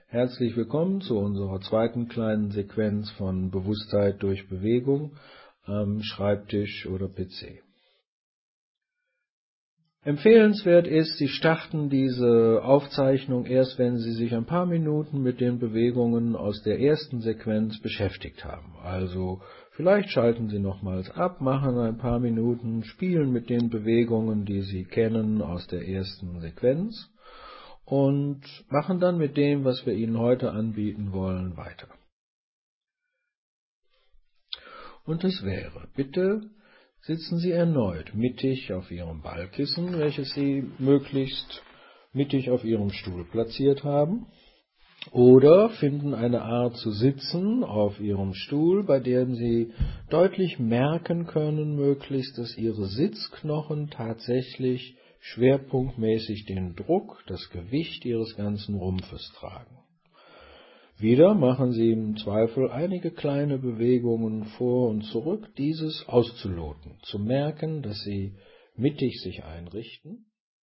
Herzlich willkommen zu unserer zweiten kleinen Sequenz von Bewusstheit durch Bewegung am Schreibtisch oder PC. Empfehlenswert ist, Sie starten diese Aufzeichnung erst, wenn Sie sich ein paar Minuten mit den Bewegungen aus der ersten Sequenz beschäftigt haben. Also vielleicht schalten Sie nochmals ab, machen ein paar Minuten, spielen mit den Bewegungen, die Sie kennen aus der ersten Sequenz und machen dann mit dem, was wir Ihnen heute anbieten wollen, weiter. Und es wäre, bitte sitzen Sie erneut mittig auf Ihrem Ballkissen, welches Sie möglichst mittig auf Ihrem Stuhl platziert haben, oder finden eine Art zu sitzen auf Ihrem Stuhl, bei dem Sie deutlich merken können, möglichst, dass Ihre Sitzknochen tatsächlich schwerpunktmäßig den Druck, das Gewicht Ihres ganzen Rumpfes tragen. Wieder machen Sie im Zweifel einige kleine Bewegungen vor und zurück, dieses auszuloten, zu merken, dass Sie mittig sich einrichten.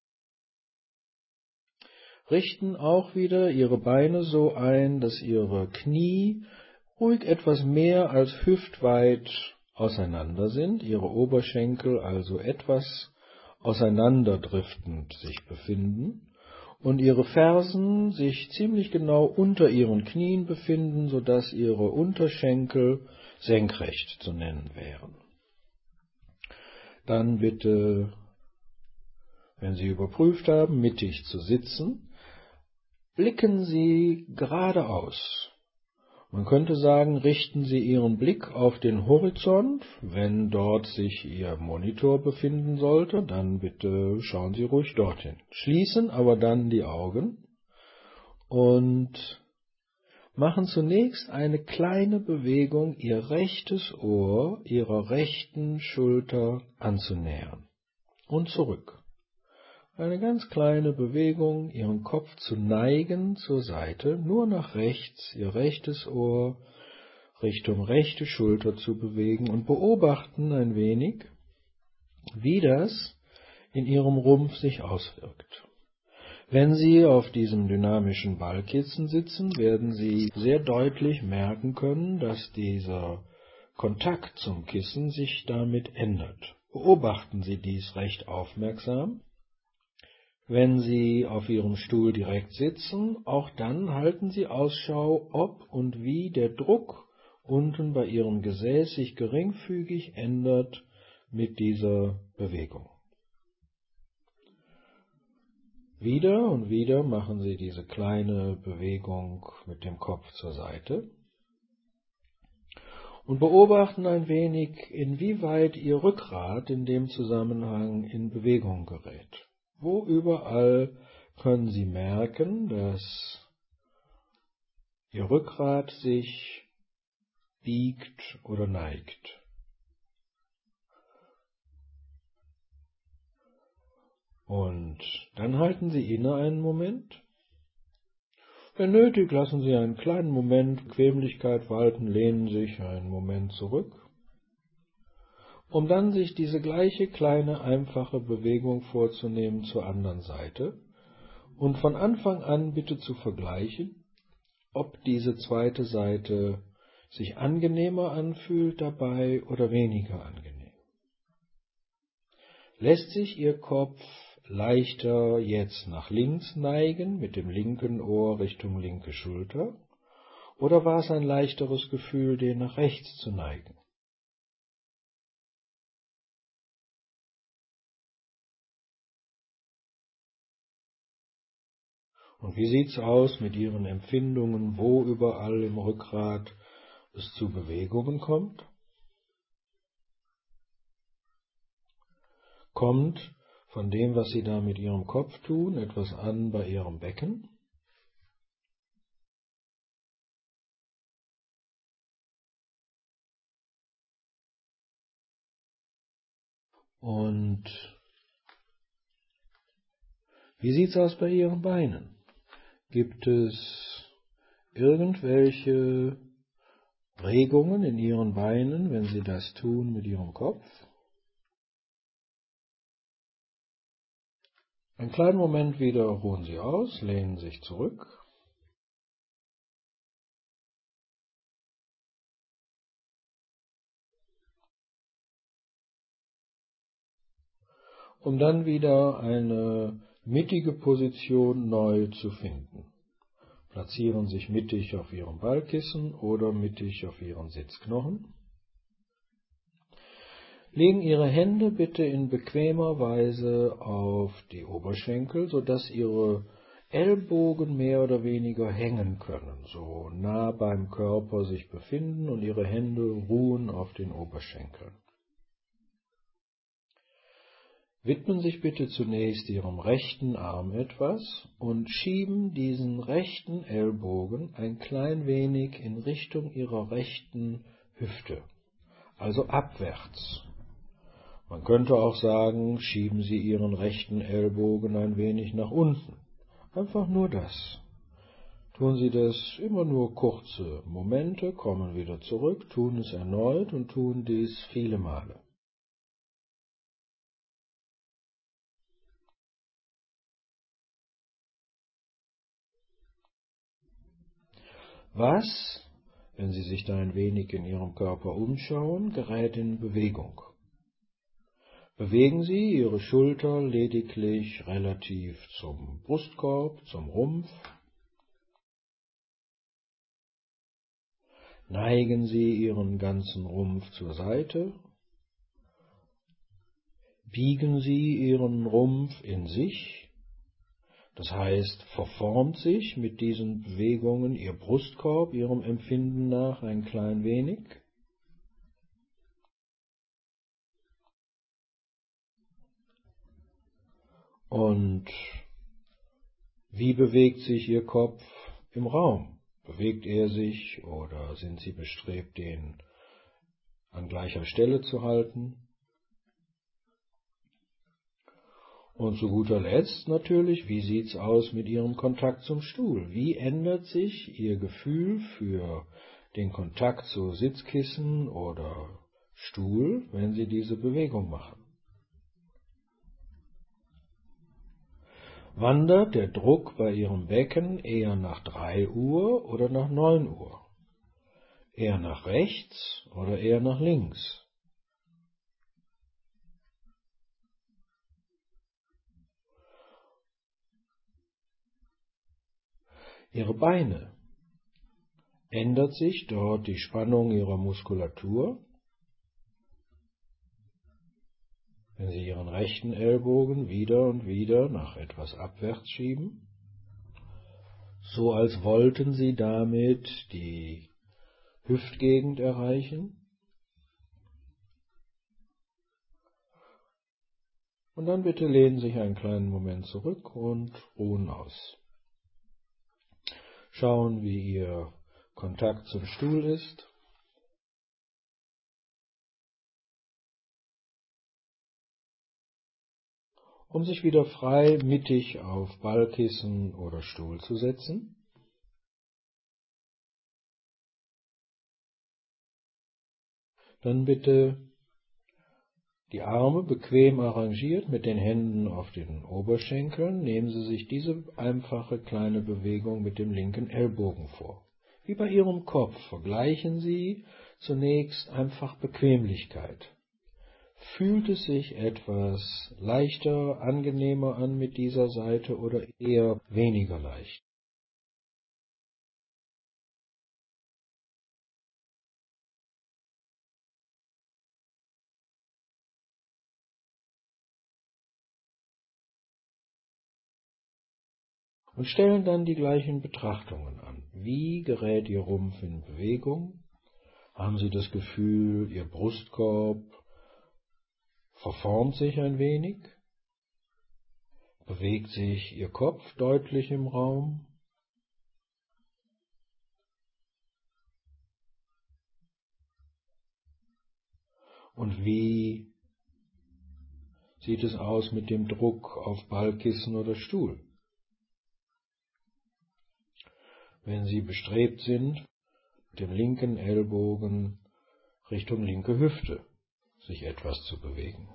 Richten auch wieder Ihre Beine so ein, dass Ihre Knie ruhig etwas mehr als hüftweit auseinander sind, Ihre Oberschenkel also etwas auseinanderdriftend sich befinden und Ihre Fersen sich ziemlich genau unter Ihren Knien befinden, sodass Ihre Unterschenkel senkrecht zu nennen wären. Dann bitte, wenn Sie überprüft haben, mittig zu sitzen, blicken Sie geradeaus. Man könnte sagen, richten Sie Ihren Blick auf den Horizont. Wenn dort sich Ihr Monitor befinden sollte, dann bitte schauen Sie ruhig dorthin. Schließen aber dann die Augen und machen zunächst eine kleine Bewegung, Ihr rechtes Ohr Ihrer rechten Schulter anzunähern und zurück. Eine ganz kleine Bewegung, Ihren Kopf zu neigen zur Seite, nur nach rechts, Ihr rechtes Ohr Richtung rechte Schulter zu bewegen und beobachten ein wenig, wie das in Ihrem Rumpf sich auswirkt. Wenn Sie auf diesem dynamischen Ballkissen sitzen, werden Sie sehr deutlich merken können, dass dieser Kontakt zum Kissen sich damit ändert. Beobachten Sie dies recht aufmerksam. Wenn Sie auf Ihrem Stuhl direkt sitzen, auch dann halten Sie Ausschau, ob und wie der Druck unten bei Ihrem Gesäß sich geringfügig ändert mit dieser Bewegung. Wieder und wieder machen Sie diese kleine Bewegung mit dem Kopf zur Seite und beobachten ein wenig, inwieweit Ihr Rückgrat in dem Zusammenhang in Bewegung gerät. Wo überall können Sie merken, dass Ihr Rückgrat sich biegt oder neigt. Und dann halten Sie inne einen Moment. Wenn nötig, lassen Sie einen kleinen Moment Bequemlichkeit walten, lehnen sich einen Moment zurück, um dann sich diese gleiche kleine, einfache Bewegung vorzunehmen zur anderen Seite und von Anfang an bitte zu vergleichen, ob diese zweite Seite sich angenehmer anfühlt dabei oder weniger angenehm. Lässt sich Ihr Kopf leichter jetzt nach links neigen, mit dem linken Ohr Richtung linke Schulter, oder war es ein leichteres Gefühl, den nach rechts zu neigen? Und wie sieht's aus mit Ihren Empfindungen, wo überall im Rückgrat es zu Bewegungen kommt? Kommt von dem, was Sie da mit Ihrem Kopf tun, etwas an bei Ihrem Becken? Und wie sieht's aus bei Ihren Beinen? Gibt es irgendwelche Regungen in Ihren Beinen, wenn Sie das tun mit Ihrem Kopf? Einen kleinen Moment wieder ruhen Sie aus, lehnen sich zurück um dann wieder eine mittige Position neu zu finden. Platzieren sich mittig auf Ihrem Ballkissen oder mittig auf Ihren Sitzknochen. Legen Ihre Hände bitte in bequemer Weise auf die Oberschenkel, sodass Ihre Ellbogen mehr oder weniger hängen können, so nah beim Körper sich befinden und Ihre Hände ruhen auf den Oberschenkeln. Widmen sich bitte zunächst Ihrem rechten Arm etwas und schieben diesen rechten Ellbogen ein klein wenig in Richtung Ihrer rechten Hüfte, also abwärts. Man könnte auch sagen, schieben Sie Ihren rechten Ellbogen ein wenig nach unten. Einfach nur das. Tun Sie das immer nur kurze Momente, kommen wieder zurück, tun es erneut und tun dies viele Male. Was, wenn Sie sich da ein wenig in Ihrem Körper umschauen, gerät in Bewegung? Bewegen Sie Ihre Schulter lediglich relativ zum Brustkorb, zum Rumpf. Neigen Sie Ihren ganzen Rumpf zur Seite. Biegen Sie Ihren Rumpf in sich. Das heißt, verformt sich mit diesen Bewegungen Ihr Brustkorb Ihrem Empfinden nach ein klein wenig. Und wie bewegt sich Ihr Kopf im Raum? Bewegt er sich oder sind Sie bestrebt, den an gleicher Stelle zu halten? Und zu guter Letzt natürlich, wie sieht's aus mit Ihrem Kontakt zum Stuhl? Wie ändert sich Ihr Gefühl für den Kontakt zu Sitzkissen oder Stuhl, wenn Sie diese Bewegung machen? Wandert der Druck bei Ihrem Becken eher nach 3 Uhr oder nach 9 Uhr? Eher nach rechts oder eher nach links? Ihre Beine. Ändert sich dort die Spannung Ihrer Muskulatur? Wenn Sie Ihren rechten Ellbogen wieder und wieder nach etwas abwärts schieben, so als wollten Sie damit die Hüftgegend erreichen. Und dann bitte lehnen Sie sich einen kleinen Moment zurück und ruhen aus. Schauen, wie Ihr Kontakt zum Stuhl ist. Um sich wieder frei mittig auf Ballkissen oder Stuhl zu setzen. Dann bitte die Arme bequem arrangiert mit den Händen auf den Oberschenkeln. Nehmen Sie sich diese einfache kleine Bewegung mit dem linken Ellbogen vor. Wie bei Ihrem Kopf vergleichen Sie zunächst einfach Bequemlichkeit. Fühlt es sich etwas leichter, angenehmer an mit dieser Seite oder eher weniger leicht? Und stellen dann die gleichen Betrachtungen an. Wie gerät Ihr Rumpf in Bewegung? Haben Sie das Gefühl, Ihr Brustkorb verformt sich ein wenig? Bewegt sich Ihr Kopf deutlich im Raum? Und wie sieht es aus mit dem Druck auf Ballkissen oder Stuhl? Wenn Sie bestrebt sind, mit dem linken Ellbogen Richtung linke Hüfte sich etwas zu bewegen.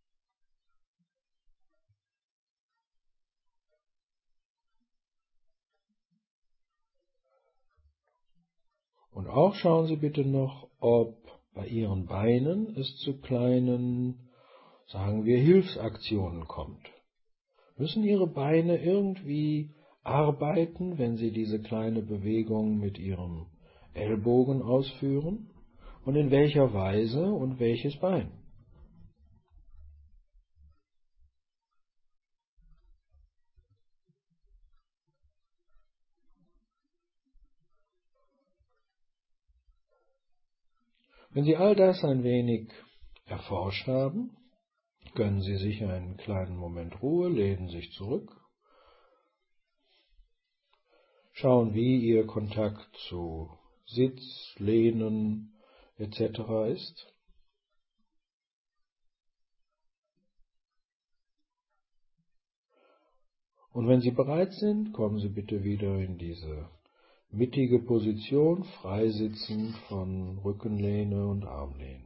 Und auch schauen Sie bitte noch, ob bei Ihren Beinen es zu kleinen sagen wir, Hilfsaktionen kommt. Müssen Ihre Beine irgendwie arbeiten, wenn Sie diese kleine Bewegung mit Ihrem Ellbogen ausführen? Und in welcher Weise und welches Bein? Wenn Sie all das ein wenig erforscht haben, gönnen Sie sich einen kleinen Moment Ruhe, lehnen sich zurück, schauen, wie Ihr Kontakt zu Sitz, Lehnen etc. ist. Und wenn Sie bereit sind, kommen Sie bitte wieder in diese mittige Position, frei sitzend von Rückenlehne und Armlehne.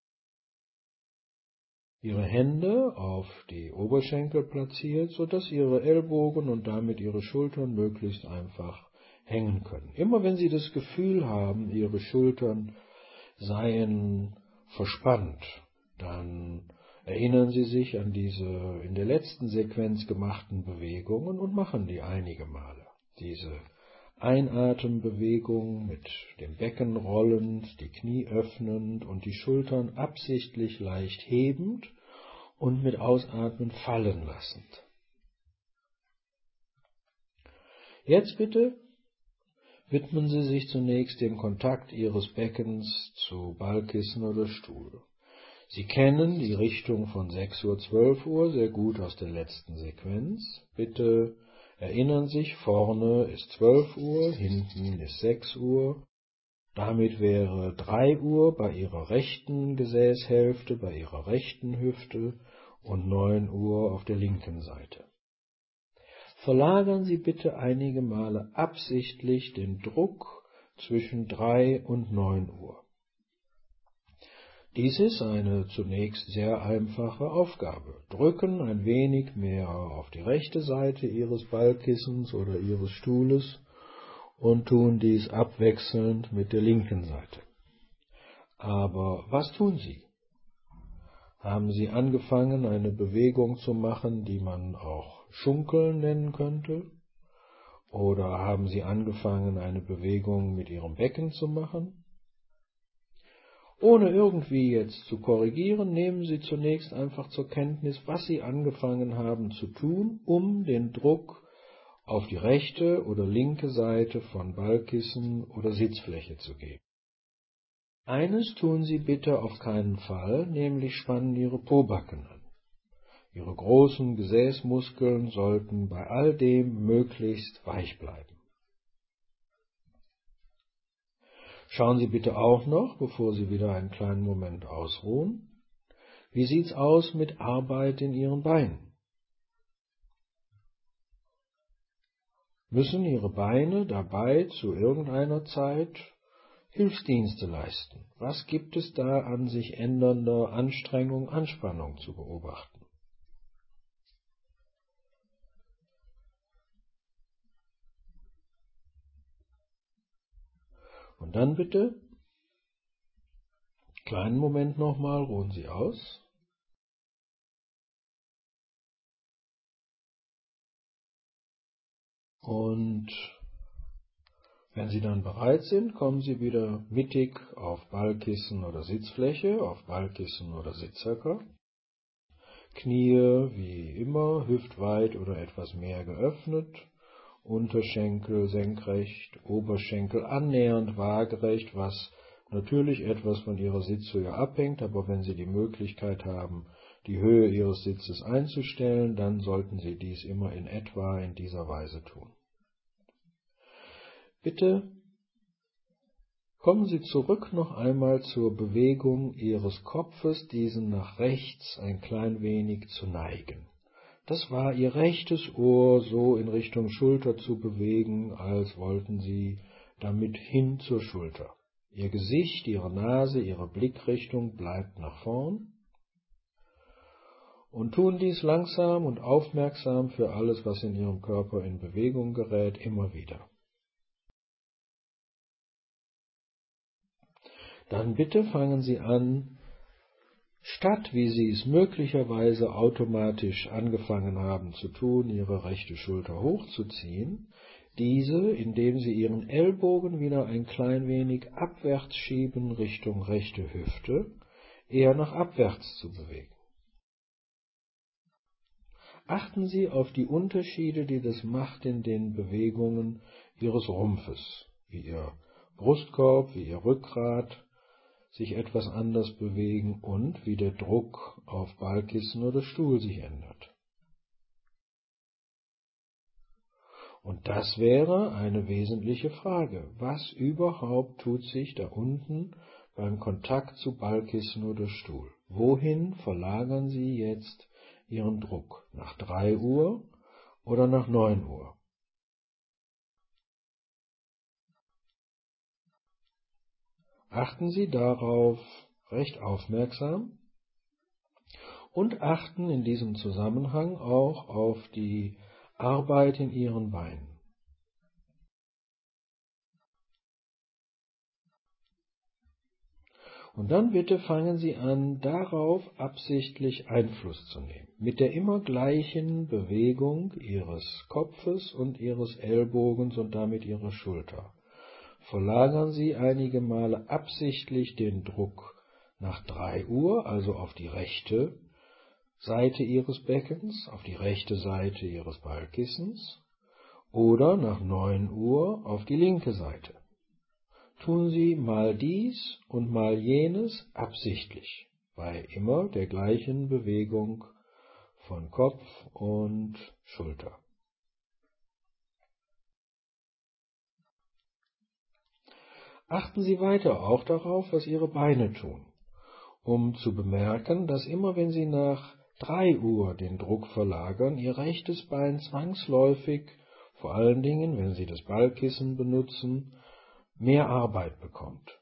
Ihre Hände auf die Oberschenkel platziert, sodass Ihre Ellbogen und damit Ihre Schultern möglichst einfach hängen können. Immer wenn Sie das Gefühl haben, Ihre Schultern seien verspannt, dann erinnern Sie sich an diese in der letzten Sequenz gemachten Bewegungen und machen die einige Male. Diese Einatembewegung mit dem Becken rollend, die Knie öffnend und die Schultern absichtlich leicht hebend und mit Ausatmen fallen lassend. Jetzt bitte widmen Sie sich zunächst dem Kontakt Ihres Beckens zu Ballkissen oder Stuhl. Sie kennen die Richtung von 6 Uhr, 12 Uhr sehr gut aus der letzten Sequenz. Bitte erinnern sich, vorne ist 12 Uhr, hinten ist 6 Uhr. Damit wäre 3 Uhr bei Ihrer rechten Gesäßhälfte, bei Ihrer rechten Hüfte und 9 Uhr auf der linken Seite. Verlagern Sie bitte einige Male absichtlich den Druck zwischen 3 und 9 Uhr. Dies ist eine zunächst sehr einfache Aufgabe. Drücken ein wenig mehr auf die rechte Seite Ihres Ballkissens oder Ihres Stuhles und tun dies abwechselnd mit der linken Seite. Aber was tun Sie? Haben Sie angefangen, eine Bewegung zu machen, die man auch Schunkeln nennen könnte? Oder haben Sie angefangen, eine Bewegung mit Ihrem Becken zu machen? Ohne irgendwie jetzt zu korrigieren, nehmen Sie zunächst einfach zur Kenntnis, was Sie angefangen haben zu tun, um den Druck auf die rechte oder linke Seite von Ballkissen oder Sitzfläche zu geben. Eines tun Sie bitte auf keinen Fall, nämlich spannen Ihre Pobacken an. Ihre großen Gesäßmuskeln sollten bei all dem möglichst weich bleiben. Schauen Sie bitte auch noch, bevor Sie wieder einen kleinen Moment ausruhen, wie sieht's aus mit Arbeit in Ihren Beinen? Müssen Ihre Beine dabei zu irgendeiner Zeit Hilfsdienste leisten? Was gibt es da an sich ändernder Anstrengung, Anspannung zu beobachten? Und dann bitte, kleinen Moment nochmal, ruhen Sie aus. Und wenn Sie dann bereit sind, kommen Sie wieder mittig auf Ballkissen oder Sitzfläche, auf Ballkissen oder Sitzhöcker. Knie wie immer, hüftweit oder etwas mehr geöffnet, Unterschenkel senkrecht, Oberschenkel annähernd waagerecht, was natürlich etwas von Ihrer Sitzhöhe abhängt, aber wenn Sie die Möglichkeit haben, die Höhe Ihres Sitzes einzustellen, dann sollten Sie dies immer in etwa in dieser Weise tun. Bitte kommen Sie zurück noch einmal zur Bewegung Ihres Kopfes, diesen nach rechts ein klein wenig zu neigen. Das war Ihr rechtes Ohr so in Richtung Schulter zu bewegen, als wollten Sie damit hin zur Schulter. Ihr Gesicht, Ihre Nase, Ihre Blickrichtung bleibt nach vorn und tun dies langsam und aufmerksam für alles, was in Ihrem Körper in Bewegung gerät, immer wieder. Dann bitte fangen Sie an, statt, wie Sie es möglicherweise automatisch angefangen haben zu tun, Ihre rechte Schulter hochzuziehen, diese, indem Sie Ihren Ellbogen wieder ein klein wenig abwärts schieben Richtung rechte Hüfte, eher nach abwärts zu bewegen. Achten Sie auf die Unterschiede, die das macht in den Bewegungen Ihres Rumpfes, wie Ihr Brustkorb, wie Ihr Rückgrat sich etwas anders bewegen und wie der Druck auf Ballkissen oder Stuhl sich ändert. Und das wäre eine wesentliche Frage. Was überhaupt tut sich da unten beim Kontakt zu Ballkissen oder Stuhl? Wohin verlagern Sie jetzt Ihren Druck? Nach 3 Uhr oder nach 9 Uhr? Achten Sie darauf recht aufmerksam und achten in diesem Zusammenhang auch auf die Arbeit in Ihren Beinen. Und dann bitte fangen Sie an, darauf absichtlich Einfluss zu nehmen, mit der immer gleichen Bewegung Ihres Kopfes und Ihres Ellbogens und damit Ihrer Schulter. Verlagern Sie einige Male absichtlich den Druck nach 3 Uhr, also auf die rechte Seite Ihres Beckens, auf die rechte Seite Ihres Ballkissens, oder nach 9 Uhr auf die linke Seite. Tun Sie mal dies und mal jenes absichtlich, bei immer der gleichen Bewegung von Kopf und Schulter. Achten Sie weiter auch darauf, was Ihre Beine tun, um zu bemerken, dass immer wenn Sie nach 3 Uhr den Druck verlagern, Ihr rechtes Bein zwangsläufig, vor allen Dingen, wenn Sie das Ballkissen benutzen, mehr Arbeit bekommt.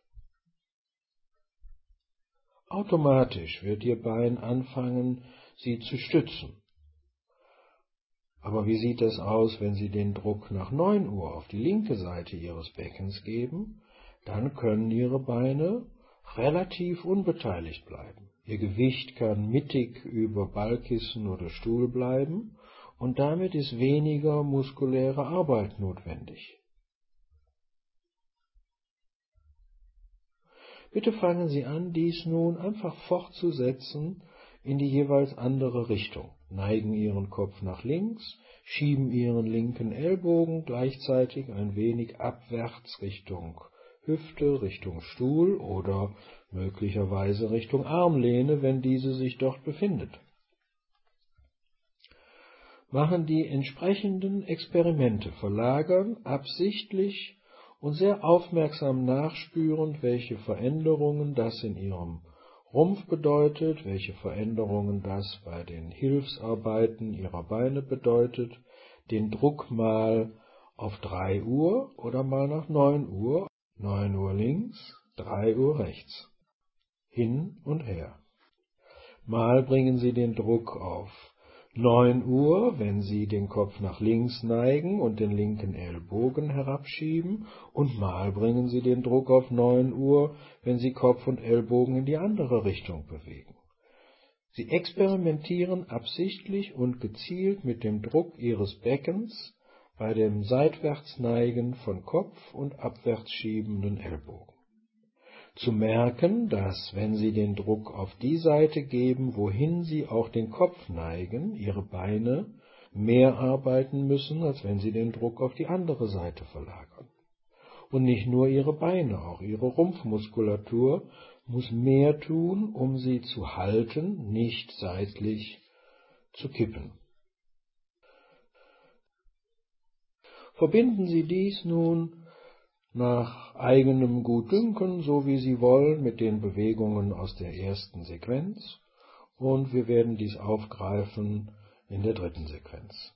Automatisch wird Ihr Bein anfangen, Sie zu stützen. Aber wie sieht es aus, wenn Sie den Druck nach 9 Uhr auf die linke Seite Ihres Beckens geben? Dann können Ihre Beine relativ unbeteiligt bleiben. Ihr Gewicht kann mittig über Ballkissen oder Stuhl bleiben und damit ist weniger muskuläre Arbeit notwendig. Bitte fangen Sie an, dies nun einfach fortzusetzen in die jeweils andere Richtung. Neigen Ihren Kopf nach links, schieben Ihren linken Ellbogen gleichzeitig ein wenig abwärts Richtung Hüfte, Richtung Stuhl oder möglicherweise Richtung Armlehne, wenn diese sich dort befindet. Machen die entsprechenden Experimente, verlagern absichtlich und sehr aufmerksam nachspürend, welche Veränderungen das in Ihrem Rumpf bedeutet, welche Veränderungen das bei den Hilfsarbeiten Ihrer Beine bedeutet, den Druck mal auf 3 Uhr oder mal nach 9 Uhr, 9 Uhr links, 3 Uhr rechts, hin und her. Mal bringen Sie den Druck auf 9 Uhr, wenn Sie den Kopf nach links neigen und den linken Ellbogen herabschieben, und mal bringen Sie den Druck auf 9 Uhr, wenn Sie Kopf und Ellbogen in die andere Richtung bewegen. Sie experimentieren absichtlich und gezielt mit dem Druck Ihres Beckens bei dem Seitwärtsneigen von Kopf und abwärts schiebenden Ellbogen. Zu merken, dass, wenn Sie den Druck auf die Seite geben, wohin Sie auch den Kopf neigen, Ihre Beine mehr arbeiten müssen, als wenn Sie den Druck auf die andere Seite verlagern. Und nicht nur Ihre Beine, auch Ihre Rumpfmuskulatur muss mehr tun, um sie zu halten, nicht seitlich zu kippen. Verbinden Sie dies nun nach eigenem Gutdünken, so wie Sie wollen, mit den Bewegungen aus der ersten Sequenz, und wir werden dies aufgreifen in der dritten Sequenz.